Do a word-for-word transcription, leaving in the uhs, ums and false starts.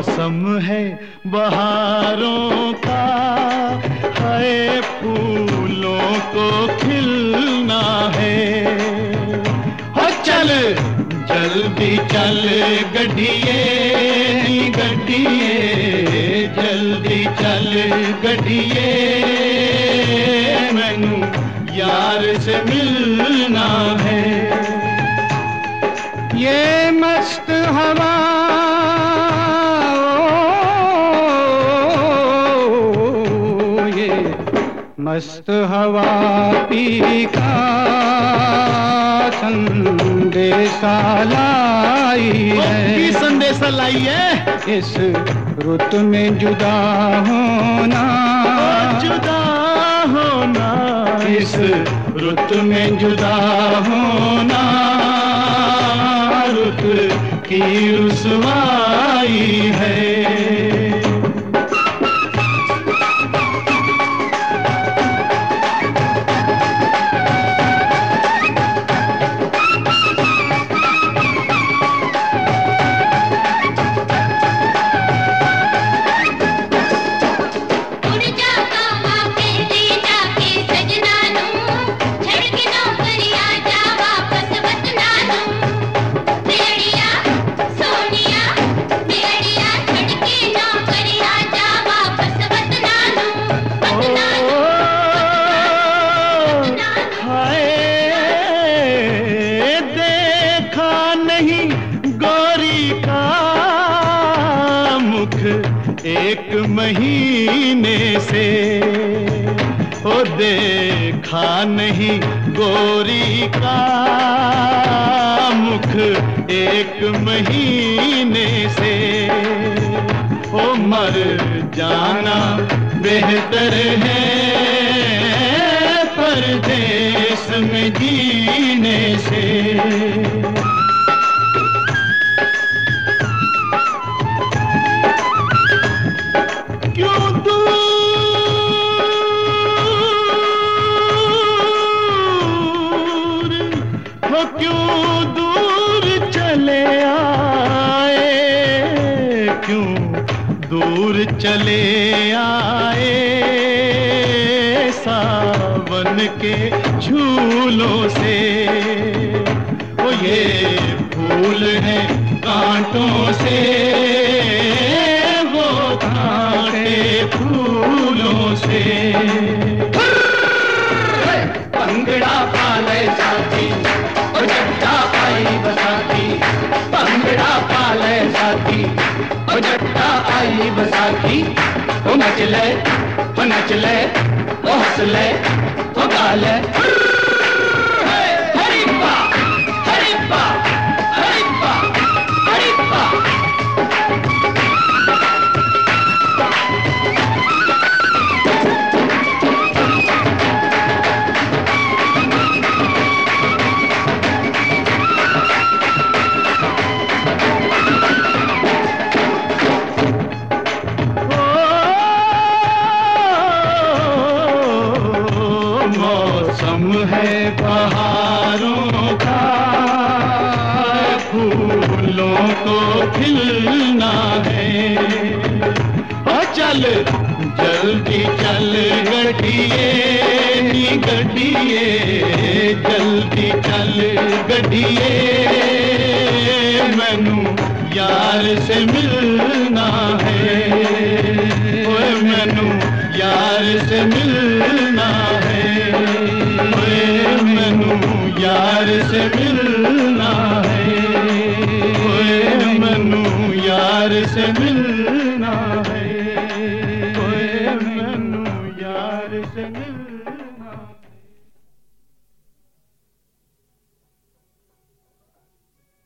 मौसम है बहारों का, है फूलों को खिलना है। हो चल जल्दी चल गड्डिए गड्डिए, जल्दी चल गड्डिए, मैनू यार से मिलना है। ये मस्त हवा ओ, ये मस्त हवा पी का संदेशा लाई है, संदेशा लाई है। इस रुत में जुदा होना, जुदा होना, इस रुत में जुदा होना, रुत की रुसवाई है। एक महीने से ओ देखा नहीं गोरी का मुख, एक महीने से ओ मर जाना बेहतर है परदेस में जीने से। क्यों दूर चले आए, क्यों दूर चले आए, सावन के झूलों से। ओ ये फूल है कांटों से, वो कांटे फूलों से। पंगड़ा पाले साथी जट्टा आई बसाती, पंगड़ा पाले साथी ओ जट्टा आई बसाती। ओ नच ले ओ नच ले ओ हंस ले ओ गा ले, हरिप्पा हरिप्पा हरिप्पा हरिप्पा। मौसम है बहारों का, फूलों को खिलना है। और चल जल्दी चल गड्डिए गड्डिए, जल्दी चल गड्डिए, मैनू यार से मिलना है। ओए मैनू यार से मिलना है, मैनू यार से मिलना है, ओए मैनू यार से मिलना है, ओए मैनू यार से मिलना।